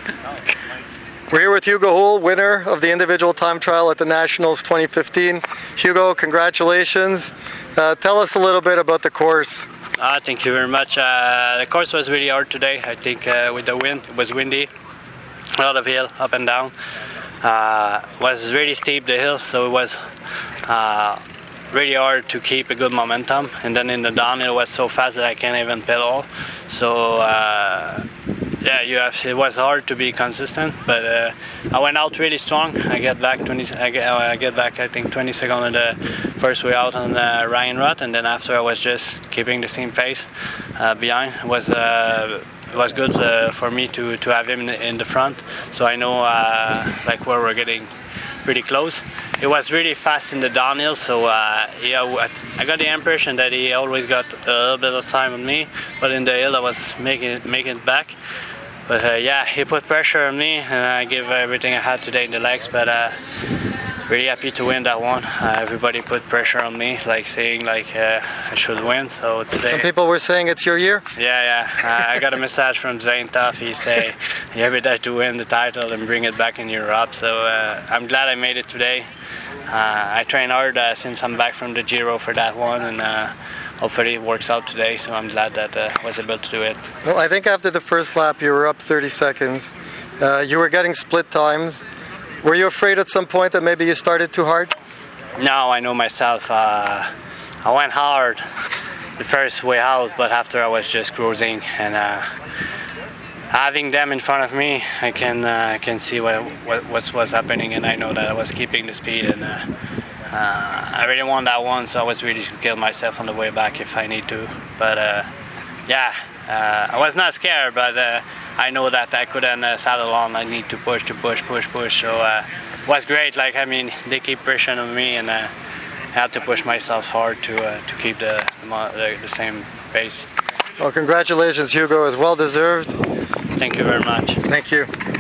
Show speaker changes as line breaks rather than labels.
We're here with Hugo Houle, winner of the individual time trial at the Nationals 2015. Hugo, congratulations. Tell us a little bit about the course.
Thank you very much. The course was really hard today. I think with the wind, it was windy, a lot of hill up and down. Was really steep, the hill, so it was really hard to keep a good momentum. And then in the downhill, it was so fast that I can't even pedal. So it was hard to be consistent, but I went out really strong. I get back I think 20 seconds on the first way out on Ryan Rutt, and then after I was just keeping the same pace behind. It was good for me to have him in the front, so I know where we're getting pretty close. It was really fast in the downhill, so I got the impression that he always got a little bit of time on me, but in the hill I was making it back. But he put pressure on me, and I gave everything I had today in the legs, but really happy to win that one. Everybody put pressure on me, saying I should win. So today,
some people were saying it's your year.
Yeah. I got a message from Zane Tuff. He say you have it to win the title and bring it back in Europe. So I'm glad I made it today. I trained hard since I'm back from the Giro for that one, and hopefully it works out today. So I'm glad that I was able to do it.
Well, I think after the first lap you were up 30 seconds. You were getting split times. Were you afraid at some point that maybe you started too hard?
No, I know myself. I went hard the first way out, but after I was just cruising, and having them in front of me, I can see what was happening, and I know that I was keeping the speed, and I really won that one, so I was ready to kill myself on the way back if I need to. But I was not scared, but I know that I couldn't saddle on. I need to push. So it was great. They keep pressure on me, and I had to push myself hard to keep the same pace.
Well, congratulations, Hugo. It's well deserved.
Thank you very much.
Thank you.